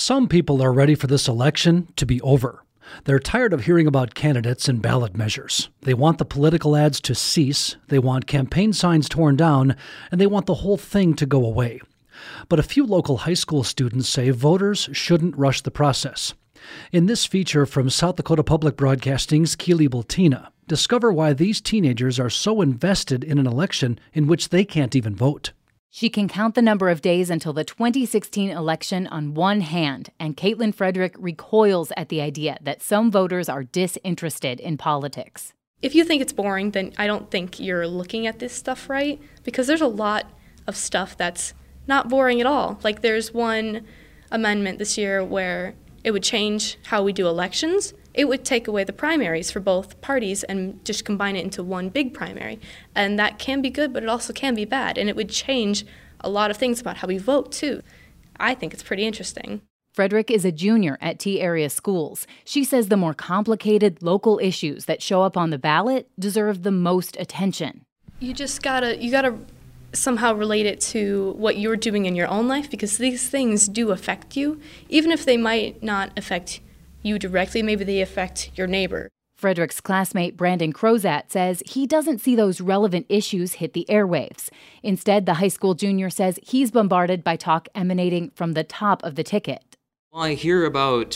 Some people are ready for this election to be over. They're tired of hearing about candidates and ballot measures. They want the political ads to cease, they want campaign signs torn down, and they want the whole thing to go away. But a few local high school students say voters shouldn't rush the process. In this feature from South Dakota Public Broadcasting's Keely Bultina, discover why these teenagers are so invested in an election in which they can't even vote. She can count the number of days until the 2016 election on one hand, and Caitlin Frederick recoils at the idea that some voters are disinterested in politics. If you think it's boring, then I don't think you're looking at this stuff right, because there's a lot of stuff that's not boring at all. Like there's one amendment this year where it would change how we do elections. It would take away the primaries for both parties and just combine it into one big primary. And that can be good, but it also can be bad. And it would change a lot of things about how we vote, too. I think it's pretty interesting. Frederick is a junior at T-Area Schools. She says the more complicated local issues that show up on the ballot deserve the most attention. You gotta somehow relate it to what you're doing in your own life, because these things do affect you. Even if they might not affect you directly, maybe they affect your neighbor. Frederick's classmate Brandon Crozat says he doesn't see those relevant issues hit the airwaves. Instead, the high school junior says he's bombarded by talk emanating from the top of the ticket. Well, I hear about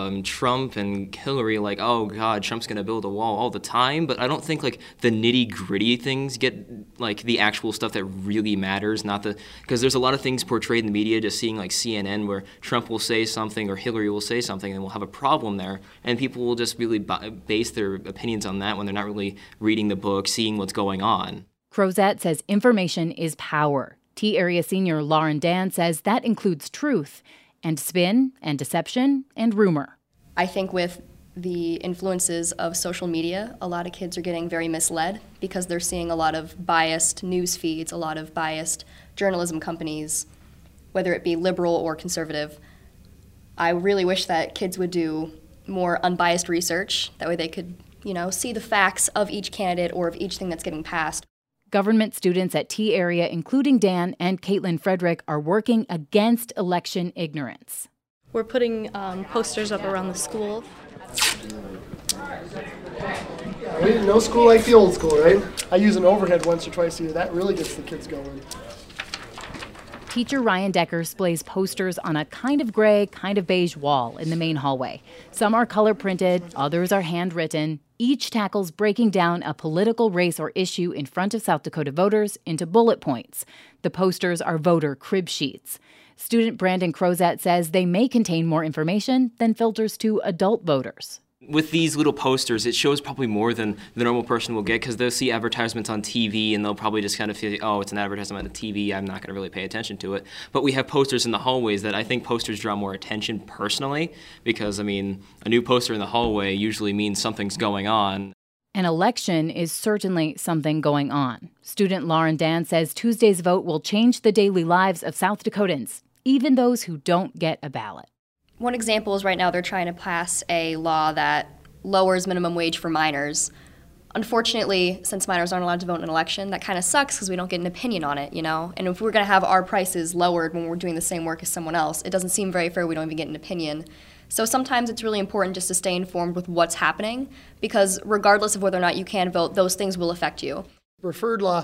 Trump and Hillary, like, oh God, Trump's gonna build a wall all the time, but I don't think like the nitty-gritty things get like the actual stuff that really matters, because there's a lot of things portrayed in the media, just seeing like CNN where Trump will say something or Hillary will say something and we'll have a problem there, and people will just really base their opinions on that when they're not really reading the book, seeing what's going on. Crozat says information is power. T-Area senior Lauren Dan says that includes truth, and spin, and deception, and rumor. I think with the influences of social media, a lot of kids are getting very misled because they're seeing a lot of biased news feeds, a lot of biased journalism companies, whether it be liberal or conservative. I really wish that kids would do more unbiased research. That way they could, see the facts of each candidate or of each thing that's getting passed. Government students at T-Area, including Dan and Caitlin Frederick, are working against election ignorance. We're putting posters up around the school. No school like the old school, right? I use an overhead once or twice a year. That really gets the kids going. Teacher Ryan Decker displays posters on a kind of gray, kind of beige wall in the main hallway. Some are color printed, others are handwritten. Each tackles breaking down a political race or issue in front of South Dakota voters into bullet points. The posters are voter crib sheets. Student Brandon Crozat says they may contain more information than filters to adult voters. With these little posters, it shows probably more than the normal person will get, because they'll see advertisements on TV and they'll probably just kind of feel, oh, it's an advertisement on the TV, I'm not going to really pay attention to it. But we have posters in the hallways that I think posters draw more attention personally, because, a new poster in the hallway usually means something's going on. An election is certainly something going on. Student Lauren Dan says Tuesday's vote will change the daily lives of South Dakotans, even those who don't get a ballot. One example is right now they're trying to pass a law that lowers minimum wage for minors. Unfortunately, since minors aren't allowed to vote in an election, that kind of sucks because we don't get an opinion on it, And if we're going to have our prices lowered when we're doing the same work as someone else, it doesn't seem very fair we don't even get an opinion. So sometimes it's really important just to stay informed with what's happening, because regardless of whether or not you can vote, those things will affect you. Preferred Law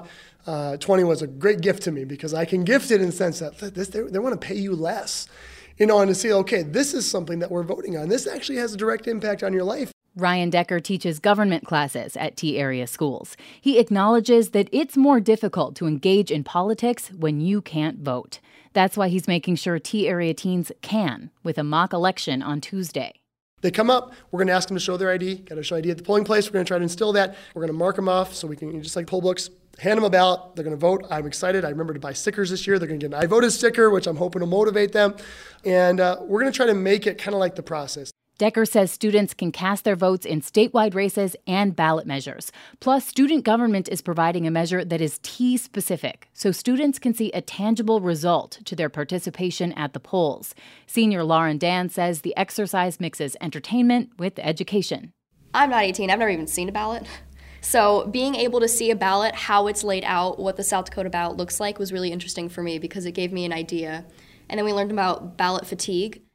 20 was a great gift to me because I can gift it in the sense that they want to pay you less. And to say, okay, this is something that we're voting on. This actually has a direct impact on your life. Ryan Decker teaches government classes at T-Area Schools. He acknowledges that it's more difficult to engage in politics when you can't vote. That's why he's making sure T-Area teens can, with a mock election on Tuesday. They come up, we're going to ask them to show their ID, got to show ID at the polling place. We're going to try to instill that. We're going to mark them off so we can, just like poll books, hand them a ballot. They're going to vote. I'm excited. I remember to buy stickers this year. They're going to get an I voted sticker, which I'm hoping to motivate them. And we're going to try to make it kind of like the process. Decker says students can cast their votes in statewide races and ballot measures. Plus, student government is providing a measure that is T-specific, so students can see a tangible result to their participation at the polls. Senior Lauren Dan says the exercise mixes entertainment with education. I'm not 18. I've never even seen a ballot. So being able to see a ballot, how it's laid out, what the South Dakota ballot looks like was really interesting for me because it gave me an idea. And then we learned about ballot fatigue.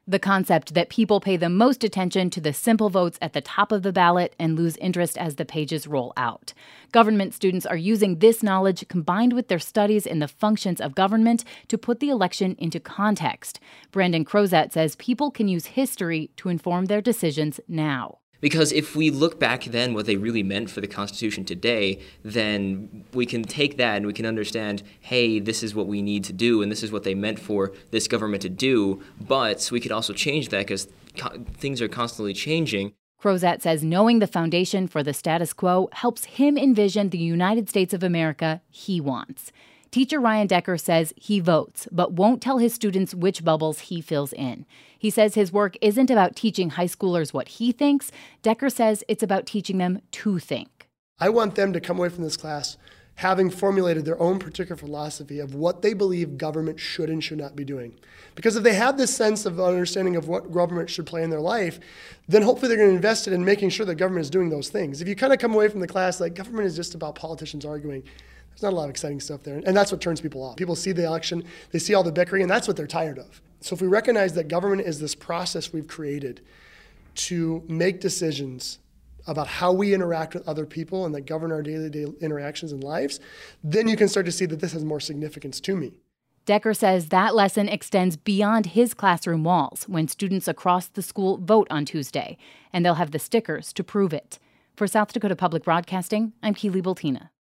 The concept that people pay the most attention to the simple votes at the top of the ballot and lose interest as the pages roll out. Government students are using this knowledge combined with their studies in the functions of government to put the election into context. Brandon Crozat says people can use history to inform their decisions now. Because if we look back then what they really meant for the Constitution today, then we can take that and we can understand, hey, this is what we need to do and this is what they meant for this government to do. But we could also change that because things are constantly changing. Crozat says knowing the foundation for the status quo helps him envision the United States of America he wants. Teacher Ryan Decker says he votes, but won't tell his students which bubbles he fills in. He says his work isn't about teaching high schoolers what he thinks. Decker says it's about teaching them to think. I want them to come away from this class having formulated their own particular philosophy of what they believe government should and should not be doing. Because if they have this sense of understanding of what government should play in their life, then hopefully they're going to invest in making sure that government is doing those things. If you kind of come away from the class like government is just about politicians arguing, there's not a lot of exciting stuff there. And that's what turns people off. People see the election, they see all the bickering, and that's what they're tired of. So if we recognize that government is this process we've created to make decisions about how we interact with other people and that govern our daily interactions and lives, then you can start to see that this has more significance to me. Decker says that lesson extends beyond his classroom walls when students across the school vote on Tuesday, and they'll have the stickers to prove it. For South Dakota Public Broadcasting, I'm Keely Bultina.